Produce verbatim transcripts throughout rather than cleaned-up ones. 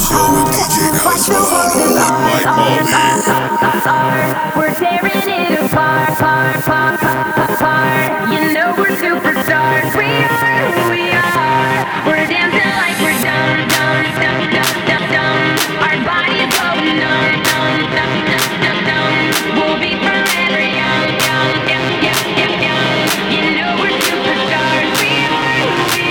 show with D J Cosmo like Bobby. We're tearing it apart, apart, apart, apart. You know we're superstars. We are who we are. We're dancing like we're dumb, dumb, dumb, dumb, dumb, dumb. Our bodies going numb, numb, numb, numb, numb, numb. We'll be forever young, young, young, young, young, young. You know we're superstars. We are who we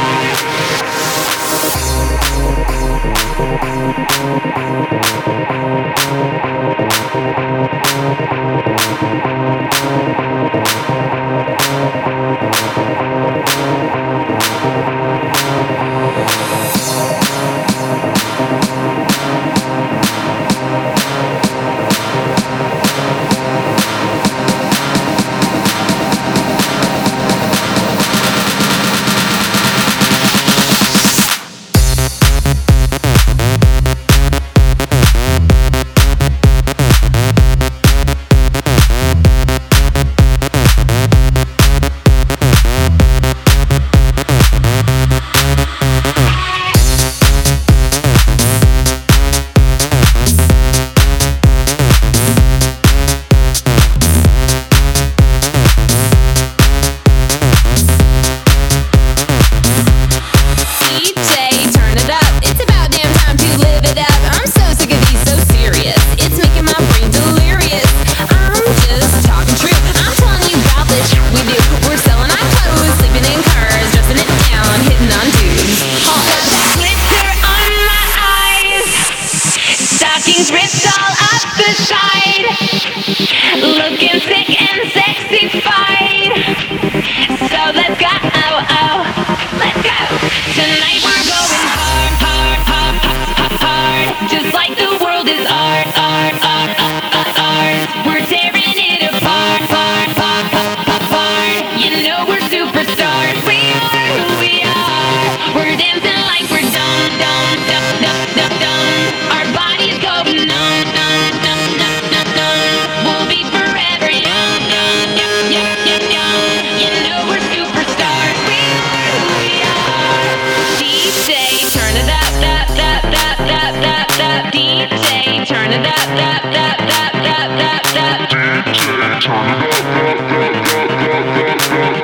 ripped all up the side, looking sick and sexy-fied. So let's go, oh, oh, let's go. Tonight we're going hard, hard, hard, hard, hard. Just like the world is art, art, art, art, art. We're tearing it apart, apart, apart, apart, apart. You know we're superstars. We are who we are. We're dancing like we're dumb, dumb, dumb, dumb, dumb, dumb. Our bodies go numb, numb, numb, numb, numb, numb. We'll be forever young, young, young, young, young, young. You know we're superstars. We are who we are. D J, turn it up, up, up, up, up, up, up. D J, turn it up, up, up, up, up, up, up. D J, turn it up, up, up, up, up, up, up.